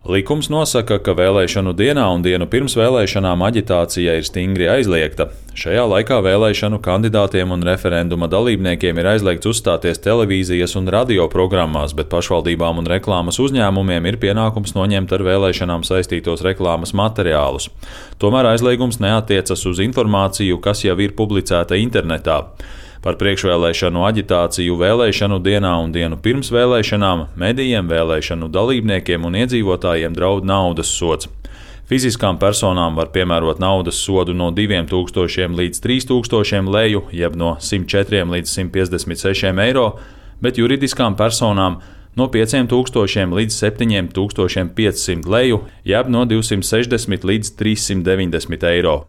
Likums nosaka, ka vēlēšanu dienā un dienu pirms vēlēšanām aģitācija ir stingri aizliegta. Šajā laikā vēlēšanu kandidātiem un referenduma dalībniekiem ir aizliegts uzstāties televīzijas un radio programmās, bet pašvaldībām un reklāmas uzņēmumiem ir pienākums noņemt ar vēlēšanām saistītos reklāmas materiālus. Tomēr aizliegums neatiecas uz informāciju, kas jau ir publicēta internetā. Par priekšvēlēšanu aģitāciju vēlēšanu dienā un dienu pirms vēlēšanām medijiem, vēlēšanu dalībniekiem un iedzīvotājiem draud naudas sods. Fiziskām personām var piemērot naudas sodu no 2000 līdz 3000 leju, jeb no 104 līdz 156 eiro, bet juridiskām personām no 5000 līdz 7500 leju, jeb no 260 līdz 390 eiro.